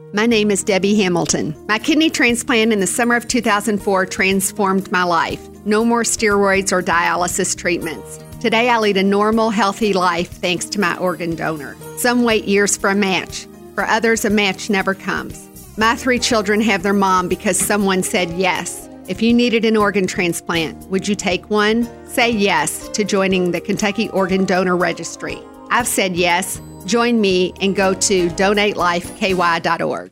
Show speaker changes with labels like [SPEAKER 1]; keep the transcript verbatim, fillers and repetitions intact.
[SPEAKER 1] My name is Debbie Hamilton. My kidney transplant in the summer of two thousand four transformed my life. No more steroids or dialysis treatments. Today, I lead a normal, healthy life thanks to my organ donor. Some wait years for a match. For others, a match never comes. My three children have their mom because someone said yes. If you needed an organ transplant, would you take one? Say yes to joining the Kentucky Organ Donor Registry. I've said yes. Join me and go to donate life k y dot org.